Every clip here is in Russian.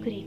крик.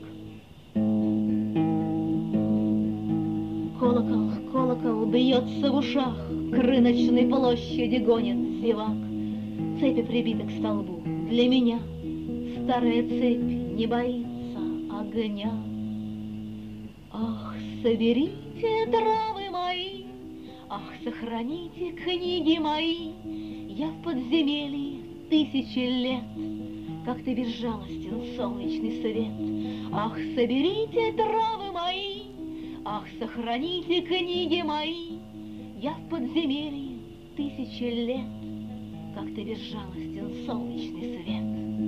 Колокол, колокол бьется в ушах, к рыночной площади гонит зевак. Цепи прибиты к столбу, для меня старая цепь не боится огня. Ах, соберите травы мои, ах, сохраните книги мои, я в подземелье тысячи лет, как ты безжалостен, солнечный свет. Ах, соберите травы мои, ах, сохраните книги мои, я в подземелье тысячи лет, как ты безжалостен, солнечный свет.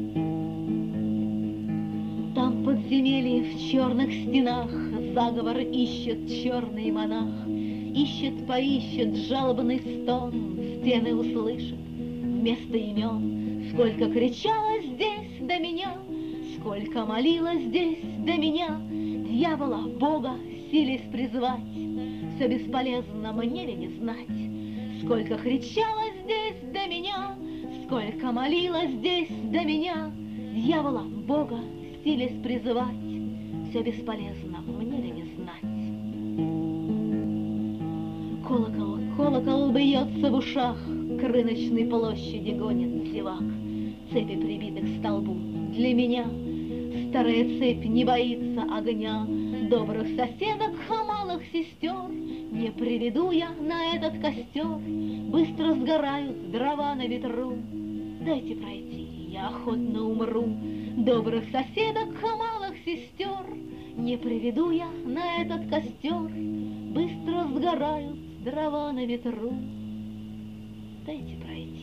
Там в подземелье в черных стенах заговор ищет черный монах, ищет, поищет жалобный стон, стены услышит вместо имен. Сколько кричала здесь до меня, сколько молила здесь до меня, дьявола, Бога силясь призвать, все бесполезно, мне ли не знать. Сколько кричала здесь до меня, сколько молила здесь до меня, дьявола, Бога силясь призывать, все бесполезно, мне ли не знать. Колокол, колокол бьется в ушах, к рыночной площади гонит зевак. Цепи прибиты к столбу, для меня старая цепь не боится огня. Добрых соседок, малых сестер не приведу я на этот костер, быстро сгорают дрова на ветру. Дайте пройти, я охотно умру. Добрых соседок, малых сестер не приведу я на этот костер, быстро сгорают дрова на ветру. Дайте пройти.